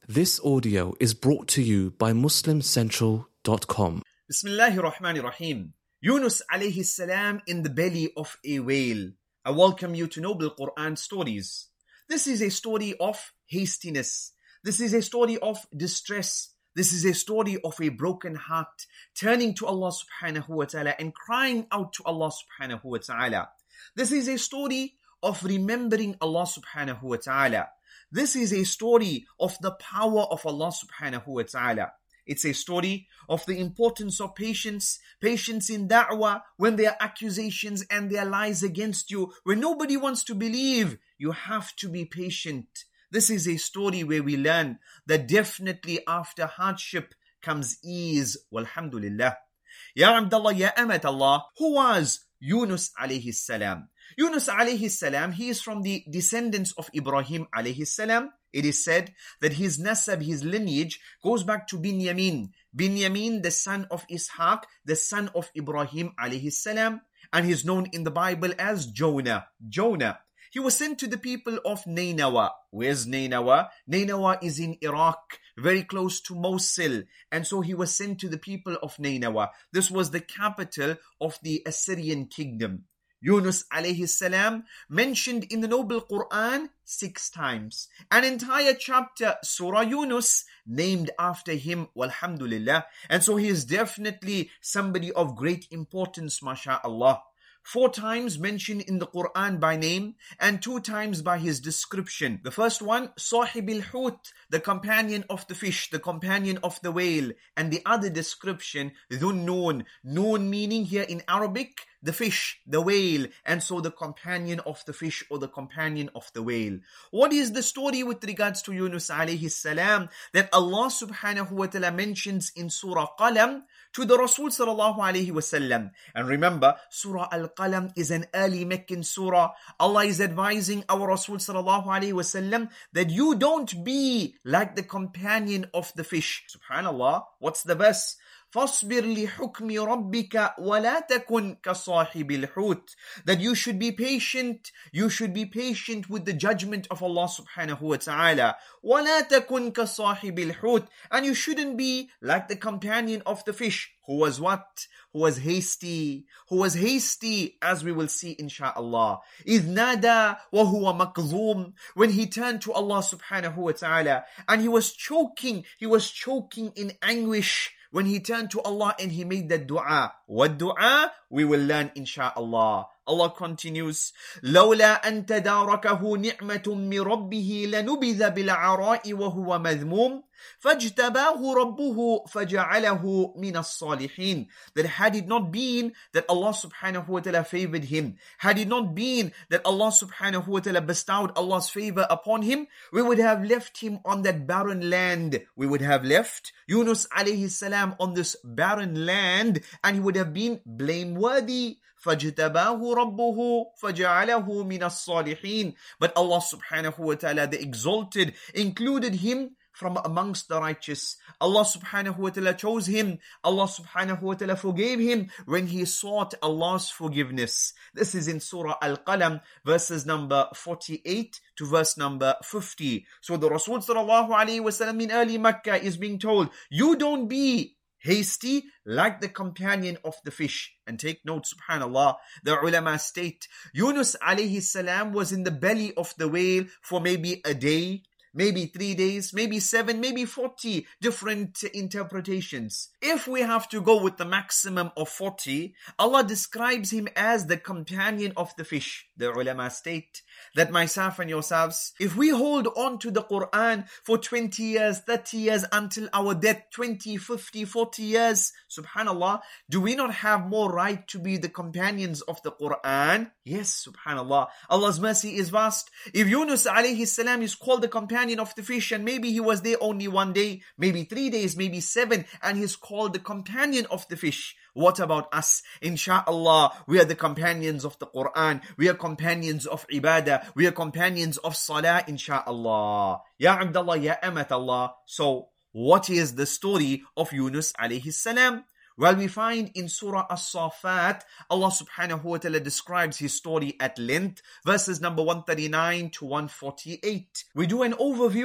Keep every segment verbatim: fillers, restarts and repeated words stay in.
This audio is brought to you by muslim central dot com. Bismillahir Rahmanir Rahim. Yunus alayhi salam in the belly of a whale. I welcome you to Noble Quran Stories. This is a story of hastiness. This is a story of distress. This is a story of a broken heart turning to Allah subhanahu wa ta'ala and crying out to Allah subhanahu wa ta'ala. This is a story of remembering Allah subhanahu wa ta'ala. This is a story of the power of Allah subhanahu wa ta'ala. It's a story of the importance of patience, patience in da'wah, when there are accusations and there are lies against you, when nobody wants to believe, you have to be patient. This is a story where we learn that definitely after hardship comes ease. Walhamdulillah. Ya Abdullah, Ya Amat Allah, who was Yunus alayhi salam? Yunus alayhi salam, he is from the descendants of Ibrahim alayhi salam. It is said that his nasab, his lineage, goes back to Binyamin. Binyamin, the son of Ishaq, the son of Ibrahim alayhi salam, and he is known in the Bible as Jonah. Jonah. He was sent to the people of Nineveh. Where's Nineveh? Nineveh is in Iraq, very close to Mosul. And so he was sent to the people of Nineveh. This was the capital of the Assyrian kingdom. Yunus alayhi salam mentioned in the Noble Quran six times. An entire chapter, Surah Yunus, named after him, walhamdulillah. And so he is definitely somebody of great importance, mashallah. Four times mentioned in the Quran by name and two times by his description. The first one, Sahib al-Hut, the companion of the fish, the companion of the whale. And the other description, Dhun Noon. Noon meaning here in Arabic, the fish, the whale, and so the companion of the fish or the companion of the whale. What is the story with regards to Yunus alayhi salam that Allah subhanahu wa ta'ala mentions in Surah Qalam to the Rasul sallallahu alayhi wa sallam? And remember, Surah Al-Qalam is an early Meccan surah. Allah is advising our Rasul sallallahu alayhi wa sallam that you don't be like the companion of the fish. Subhanallah, what's the verse? فَاصْبِرْ لِحُكْمِ رَبِّكَ وَلَا تَكُنْ كَصَاحِبِ الْحُوتِ. That you should be patient, you should be patient with the judgment of Allah subhanahu wa ta'ala. وَلَا تَكُنْ كَصَاحِبِ الْحُوتِ. And you shouldn't be like the companion of the fish. Who was what? Who was hasty. Who was hasty, as we will see insha'Allah. إِذْ نَادَى وَهُوَ مَكْظُومٌ. When he turned to Allah subhanahu wa ta'ala and he was choking, he was choking in anguish. When he turned to Allah and he made that dua. What dua? We will learn insha'Allah. Allah continues, لولا أن تداركه نعمة من ربه لنبذ بالعراء وهو مذموم فاجتباه ربه فجعله من الصالحين. That had it not been that Allah subhanahu wa ta'ala favored him, had it not been that Allah subhanahu wa ta'ala bestowed Allah's favor upon him, we would have left him on that barren land. We would have left Yunus alayhi salam on this barren land and he would have been blameworthy. فَاجْتَبَاهُ رَبُّهُ فَجَعَلَهُ مِنَ الصَّالِحِينَ. But Allah subhanahu wa ta'ala, the exalted, included him from amongst the righteous. Allah subhanahu wa ta'ala chose him. Allah subhanahu wa ta'ala forgave him when he sought Allah's forgiveness. This is in Surah Al-Qalam, verses number forty-eight to verse number fifty. So the Rasul sallallahu alayhi wa sallam in early Makkah is being told, you don't be hasty like the companion of the fish. And take note, subhanallah, the ulama state, Yunus alayhi salam was in the belly of the whale for maybe a day, maybe three days, maybe seven, maybe forty different interpretations. If we have to go with the maximum of forty, Allah describes him as the companion of the fish. The ulama state that myself and yourselves, if we hold on to the Quran for twenty years, thirty years until our death, twenty, fifty, forty years, subhanallah, do we not have more right to be the companions of the Quran? Yes, subhanallah. Allah's mercy is vast. If Yunus alayhi salam is called the companion of the fish and maybe he was there only one day, maybe three days, maybe seven, and he's called the companion of the fish, what about us? Insha'Allah, we are the companions of the Quran. We are companions of ibadah. We are companions of salah, insha'Allah. Ya Abdullah, Ya Amat Allah. So, what is the story of Yunus alayhi salam? Well, we find in Surah As-Safat, Allah subhanahu wa ta'ala describes his story at length, verses number one thirty-nine to one forty-eight. We do an overview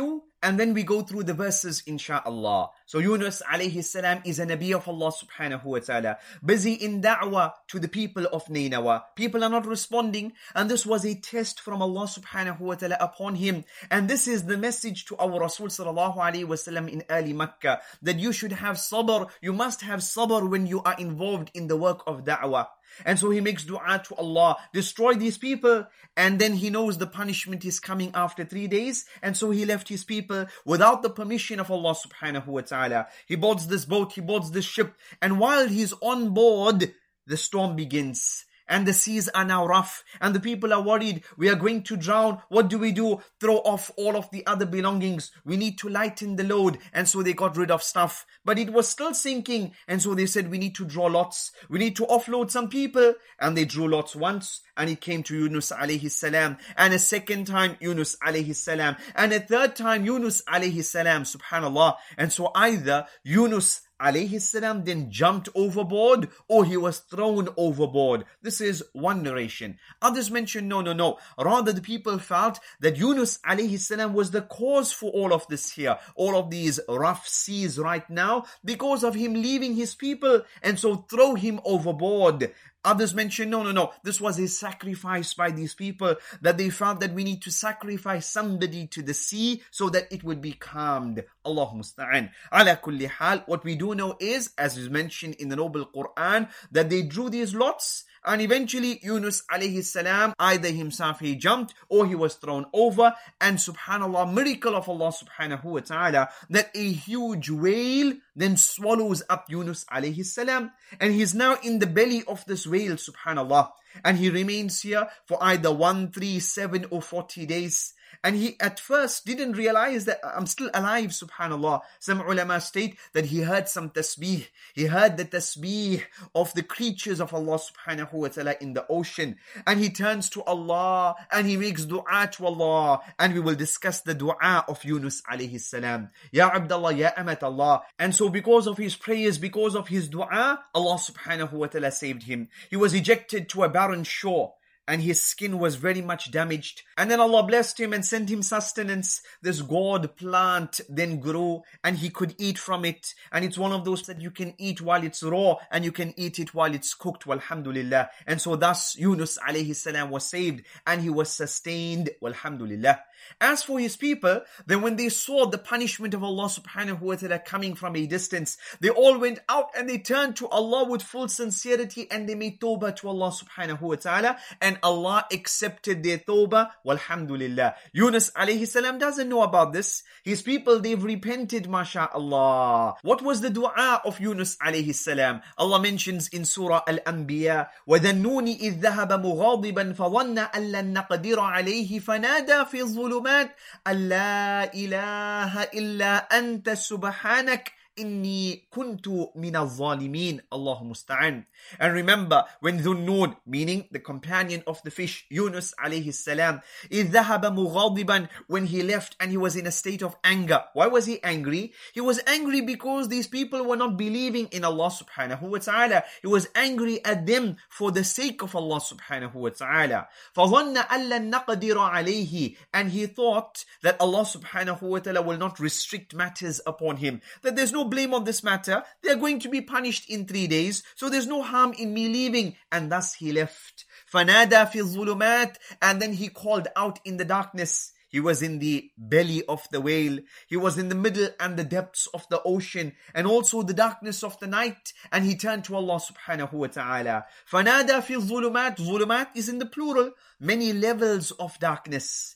and then we go through the verses inshaAllah. So Yunus alayhi salam is a Nabi of Allah subhanahu wa ta'ala, busy in da'wah to the people of Nineveh. People are not responding, and this was a test from Allah subhanahu wa ta'ala upon him. And this is the message to our Rasul sallallahu alayhi wa sallam in early Makkah, that you should have sabr, you must have sabr when you are involved in the work of da'wah. And so he makes dua to Allah, destroy these people, and then he knows the punishment is coming after three days, and so he left his people without the permission of Allah subhanahu wa ta'ala. He boards this boat, he boards this ship, and while he's on board, the storm begins. And the seas are now rough, and the people are worried. We are going to drown. What do we do? Throw off all of the other belongings. We need to lighten the load. And so they got rid of stuff. But it was still sinking. And so they said, we need to draw lots. We need to offload some people. And they drew lots once. And it came to Yunus alayhi salam. And a second time, Yunus alayhi salam. And a third time, Yunus alayhi salam. Subhanallah. And so either Yunus alayhi salam then jumped overboard, or he was thrown overboard. This is one narration. Others mention no, no, no. Rather, the people felt that Yunus alayhi salam was the cause for all of this here, all of these rough seas right now, because of him leaving his people, and so throw him overboard. Others mention, no, no, no, this was a sacrifice by these people, that they felt that we need to sacrifice somebody to the sea so that it would be calmed. Allahu musta'an. Ala kulli hal, what we do know is, as is mentioned in the Noble Quran, that they drew these lots, and eventually Yunus alayhi salam, either himself he jumped or he was thrown over, and subhanallah, miracle of Allah subhanahu wa ta'ala, that a huge whale then swallows up Yunus alayhi salam, and he's now in the belly of this whale, subhanallah, and he remains here for either one, three, seven or forty days. And he at first didn't realize that I'm still alive, subhanallah. Some ulama state that he heard some tasbih. He heard the tasbih of the creatures of Allah subhanahu wa ta'ala in the ocean. And he turns to Allah and he makes dua to Allah. And we will discuss the dua of Yunus alayhi salam. Ya Abdullah, Ya Amat Allah. And so because of his prayers, because of his dua, Allah subhanahu wa ta'ala saved him. He was ejected to a barren shore, and his skin was very much damaged. And then Allah blessed him and sent him sustenance. This gourd plant then grew, and he could eat from it. And it's one of those that you can eat while it's raw, and you can eat it while it's cooked, walhamdulillah. And so thus Yunus alayhi salam was saved, and he was sustained, walhamdulillah. As for his people, then when they saw the punishment of Allah subhanahu wa ta'ala coming from a distance, they all went out and they turned to Allah with full sincerity, and they made tawbah to Allah subhanahu wa ta'ala, and Allah accepted their tawbah, walhamdulillah. Yunus alayhi salam doesn't know about this. His people, they've repented, masha'Allah. What was the dua of Yunus alayhi salam? Allah mentions in Surah Al-Anbiya, وَذَنُّونِ إِذْ ذَهَبَ مُغَاضِبًا فَظَنَّ أَن لَّن نَّقْدِرَ عَلَيْهِ فَنَادَى فِي الظُّلُمَاتِ أَن لَّا إِلَهَ إِلَّا أَنْتَ سُبْحَانَكَ إِنِّي كُنْتُ مِنَ الظَّالِمِينَ. Allahu musta'an. And remember, when Dhunnun, meaning the companion of the fish, Yunus alayhi salam, إِذْ ذَهَبَ مُغَاضِبًا, when he left and he was in a state of anger. Why was he angry? He was angry because these people were not believing in Allah subhanahu wa ta'ala. He was angry at them for the sake of Allah subhanahu wa ta'ala. فَظَنَّ أَن لَّن نَّقْدِرَ عَلَيْهِ, and he thought that Allah subhanahu wa ta'ala will not restrict matters upon him, that there's no blame on this matter, they're going to be punished in three days, so there's no harm in me leaving, and thus he left. فَنَادَى فِي الظُّلُمَاتِ, and then he called out in the darkness. He was in the belly of the whale, he was in the middle and the depths of the ocean, and also the darkness of the night, and he turned to Allah subhanahu wa ta'ala. فَنَادَى فِي الظُّلُمَاتِ, ظُلُمَات is in the plural, many levels of darkness.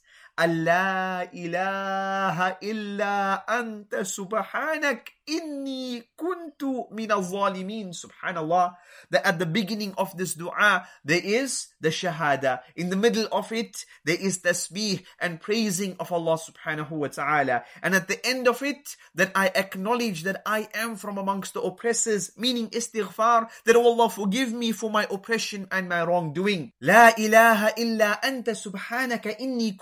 أَلَّا إِلَهَ إِلَّا أَنْتَ سُبْحَانَكَ إِنِّي كُنْتُ مِنَ الظَّالِمِينَ. Subhanallah, that at the beginning of this dua, there is the shahada. In the middle of it, there is tasbih and praising of Allah subhanahu wa ta'ala. And at the end of it, that I acknowledge that I am from amongst the oppressors, meaning istighfar, that oh Allah forgive me for my oppression and my wrongdoing. La ilaha illa anta subhanaka inni kuntu min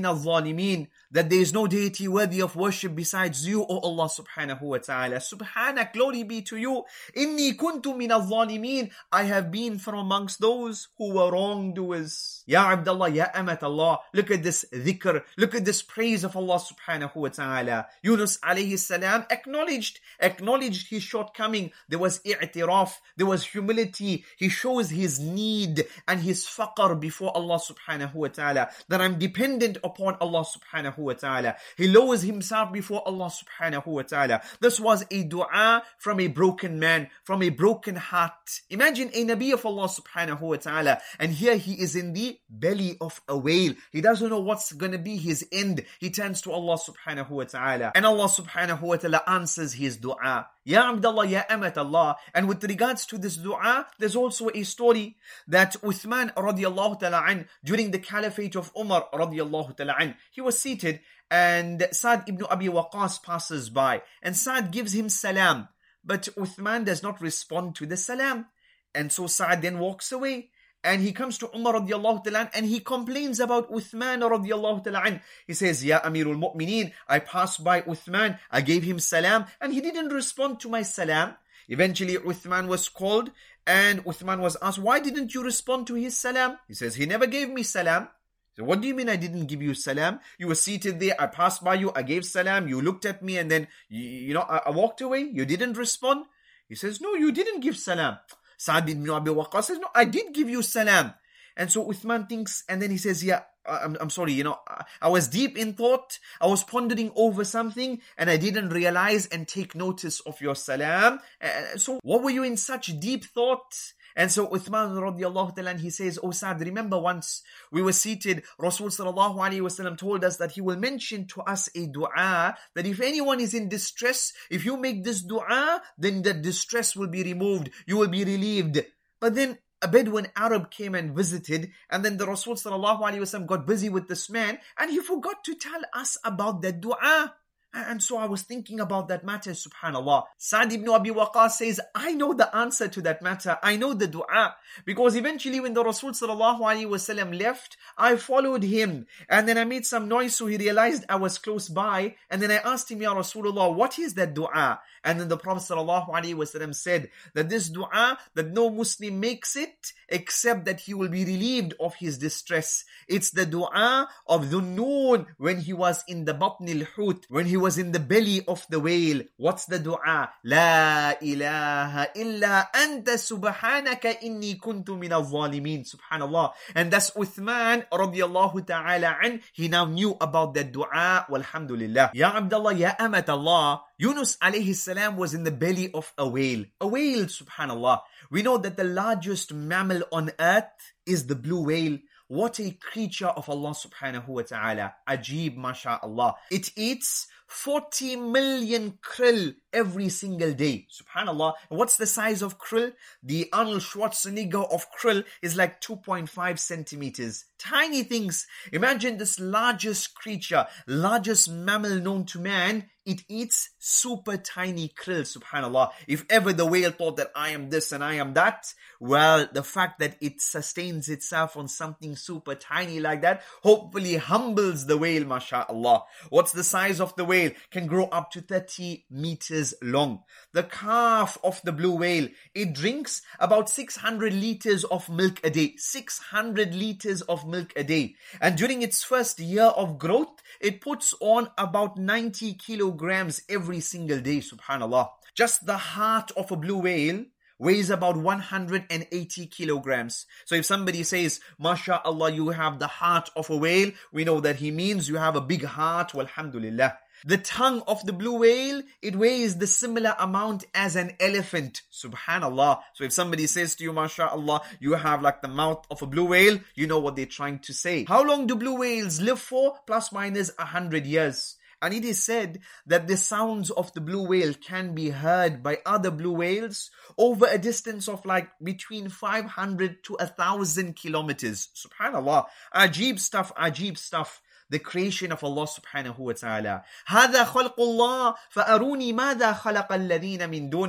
مِنَ الظَّالِمِينَ, that there is no deity worthy of worship besides you, O Allah subhanahu wa ta'ala. Subhanak, glory be to you. إِنِّي كُنْتُ مِنَ الظَّالِمِينَ, I have been from amongst those who were wrongdoers. Ya Abdullah, Ya Amat Allah, look at this dhikr, look at this praise of Allah subhanahu wa ta'ala. Yunus alayhi salam acknowledged, acknowledged his shortcoming. There was i'tiraf, there was humility. He shows his need and his faqr before Allah subhanahu wa ta'ala, that I'm dependent upon Allah subhanahu wa ta'ala. He lowers himself before Allah subhanahu wa ta'ala. This was a dua from a broken man, from a broken heart. Imagine a Nabi of Allah subhanahu wa ta'ala, and here he is in the belly of a whale. He doesn't know what's going to be his end. He turns to Allah subhanahu wa ta'ala, and Allah subhanahu wa ta'ala answers his dua. Ya Abdullah, Ya Amat Allah. And with regards to this dua, there's also a story that Uthman radiallahu ta'ala an, during the caliphate of Umar radiallahu ta'ala an, he was seated and Sa'd ibn Abi Waqqas passes by, and Sa'd gives him salam, but Uthman does not respond to the salam, and so Sa'd then walks away. And he comes to Umar radiallahu ta'ala and he complains about Uthman radiallahu ta'ala. He says, Ya Amirul Mu'mineen, I passed by Uthman, I gave him salam, and he didn't respond to my salam. Eventually Uthman was called, and Uthman was asked, why didn't you respond to his salam? He says, he never gave me salam. So what do you mean I didn't give you salam? You were seated there, I passed by you, I gave salam, you looked at me, and then, you, you know, I, I walked away, you didn't respond? He says, no, you didn't give salam. Sa'd ibn Abi Waqqas says, no, I did give you salam. And so Uthman thinks, and then he says, yeah, I'm, I'm sorry, you know, I was deep in thought, I was pondering over something, and I didn't realize and take notice of your salam. And so what were you in such deep thought? And so Uthman radiallahu ta'ala, he says, oh Sa'd, remember once we were seated, Rasul sallallahu alayhi wasallam told us that he will mention to us a dua, that if anyone is in distress, if you make this dua, then the distress will be removed, you will be relieved. But then a Bedouin Arab came and visited, and then the Rasul sallallahu alayhi wasallam got busy with this man, and he forgot to tell us about that dua. And so I was thinking about that matter, subhanallah. Sa'd ibn Abi Waqqas says, I know the answer to that matter. I know the dua. Because eventually when the Rasul sallallahu alaihi wasallam left, I followed him. And then I made some noise, so he realized I was close by. And then I asked him, Ya Rasulullah, what is that dua? And then the Prophet sallallahu alaihi wasallam said that this dua, that no Muslim makes it except that he will be relieved of his distress. It's the dua of Dhunnun when he was in the Batnil Hut, when he was in the belly of the whale. What's the dua? La ilaha illa anta subhanaka inni kuntu min al-zalimin. Subhanallah. And that's Uthman radiallahu ta'ala an. He now knew about that dua. Walhamdulillah. Ya Abdullah, Ya Amat Allah. Yunus alayhi salam was in the belly of a whale. A whale, subhanallah. We know that the largest mammal on earth is the blue whale. What a creature of Allah subhanahu wa ta'ala. Ajib, masha'Allah. It eats forty million krill every single day. Subhanallah. What's the size of krill? The Arnold Schwarzenegger of krill is like two point five centimeters. Tiny things. Imagine this largest creature, largest mammal known to man. It eats super tiny krill, subhanallah. If ever the whale thought that I am this and I am that, well, the fact that it sustains itself on something super tiny like that, hopefully humbles the whale, masha'Allah. What's the size of the whale? Can grow up to thirty meters long. The calf of the blue whale, it drinks about six hundred liters of milk a day. six hundred liters of milk a day. And during its first year of growth, it puts on about ninety kilograms every single day, subhanallah. Just the heart of a blue whale weighs about one hundred eighty kilograms. So if somebody says, MashaAllah, you have the heart of a whale, we know that he means you have a big heart, walhamdulillah. The tongue of the blue whale, it weighs the similar amount as an elephant. Subhanallah. So if somebody says to you, MashaAllah, you have like the mouth of a blue whale, you know what they're trying to say. How long do blue whales live for? Plus minus a hundred years. And it is said that the sounds of the blue whale can be heard by other blue whales over a distance of like between five hundred to one thousand kilometers. Subhanallah. Ajib stuff, ajib stuff. The creation of Allah subhanahu wa ta'ala. هَذَا خَلْقُ اللَّهِ فَأَرُونِي مَاذَا خَلَقَ الَّذِينَ مِن دُونِهِ.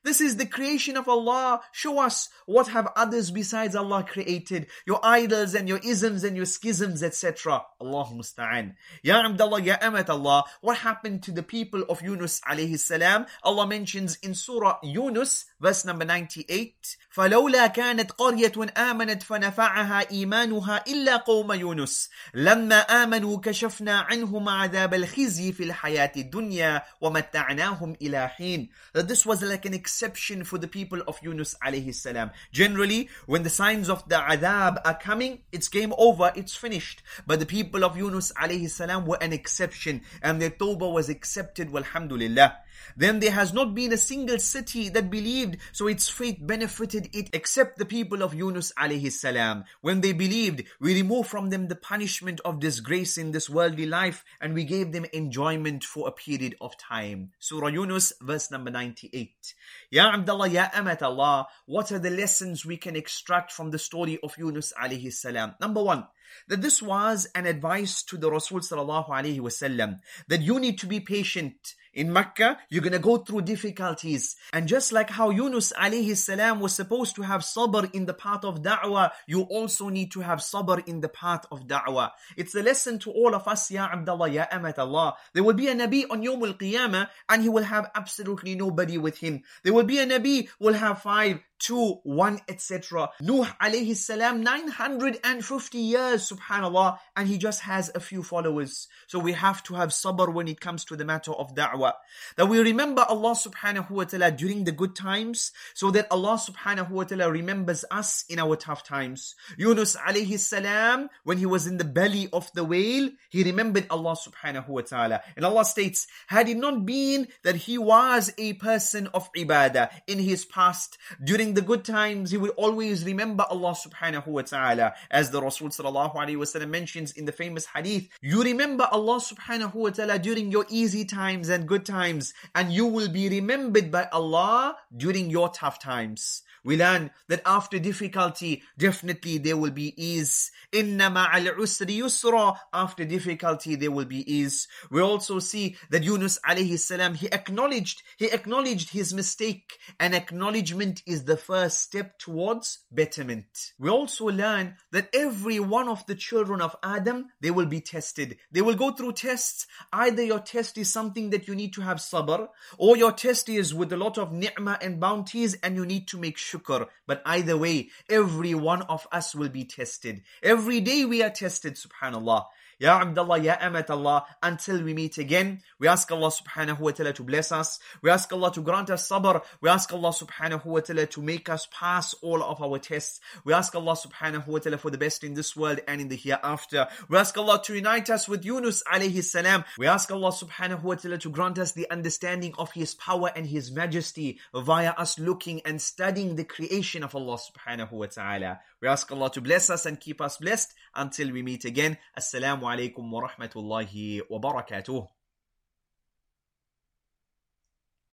This is the creation of Allah. Show us what have others besides Allah created. Your idols and your isms and your schisms, et cetera. Allahu musta'an. Ya Abdullah, Ya Amat Allah, what happened to the people of Yunus alayhi salam? Allah mentions in Surah Yunus, verse number ninety-eight, فَلَوْلَا كَانَتْ قَرْيَةٌ آمَنَتْ فَنَفَعَهَا إِيمَانُهَا إِلَّا قَوْمَ يُونُسَ لَمَّا آمَنُوا كَشَفْنَا عَنْهُمْ عَذَابَ الْخِزْيِ فِي الْحَيَاةِ الدُّنْيَا وَمَتَّعْنَاهُمْ إِلَى حِينٍ. That this was like an exception for the people of Yunus alayhi salam. Generally, when the signs of the adhab are coming, it's game over, it's finished. But the people of Yunus alayhi salam were an exception, and their tawbah was accepted, walhamdulillah. Then there has not been a single city that believed, so its faith benefited it, except the people of Yunus alayhi salam. When they believed, we removed from them the punishment of disgrace in this worldly life, and we gave them enjoyment for a period of time. Surah Yunus, verse number ninety-eight. Ya Abdullah, Ya Amat Allah, what are the lessons we can extract from the story of Yunus alayhi salam? Number one, that this was an advice to the Rasul sallallahu alayhi wasallam, that you need to be patient. In Mecca, you're going to go through difficulties. And just like how Yunus alayhi salam was supposed to have sabr in the path of da'wah, you also need to have sabr in the path of da'wah. It's a lesson to all of us, Ya Abdullah, Ya Amat Allah. There will be a Nabi on Yawm al-Qiyamah, and he will have absolutely nobody with him. There will be a Nabi who will have five, two, one, et cetera. Nuh alayhi salam, nine hundred fifty years, subhanallah, and he just has a few followers. So we have to have sabr when it comes to the matter of da'wah. That we remember Allah subhanahu wa ta'ala during the good times, so that Allah subhanahu wa ta'ala remembers us in our tough times. Yunus alayhi salam, when he was in the belly of the whale, he remembered Allah subhanahu wa ta'ala. And Allah states, had it not been that he was a person of ibadah in his past, during the good times, he will always remember Allah subhanahu wa ta'ala. As the Rasul sallallahu alayhi wa sallam mentions in the famous hadith, you remember Allah subhanahu wa ta'ala during your easy times and good times, and you will be remembered by Allah during your tough times. We learn that after difficulty, definitely there will be ease. Inna ma'al usri yusra. After difficulty, there will be ease. We also see that Yunus alayhi salam, he acknowledged, he acknowledged his mistake, and acknowledgement is the first step towards betterment. We also learn that every one of the children of Adam, they will be tested. They will go through tests. Either your test is something that you need to have sabr, or your test is with a lot of ni'mah and bounties, and you need to make shukr. But either way, every one of us will be tested. Every day we are tested, subhanallah. Ya Abdullah, Ya Amat Allah, until we meet again, we ask Allah subhanahu wa ta'ala to bless us. We ask Allah to grant us sabr. We ask Allah subhanahu wa ta'ala to make us pass all of our tests. We ask Allah subhanahu wa ta'ala for the best in this world and in the hereafter. We ask Allah to unite us with Yunus alayhi salam. We ask Allah subhanahu wa ta'ala to grant us the understanding of His power and His majesty via us looking and studying the creation of Allah subhanahu wa ta'ala. We ask Allah to bless us and keep us blessed until we meet again. Assalamu alaikum wa rahmatullahi wa barakatuh.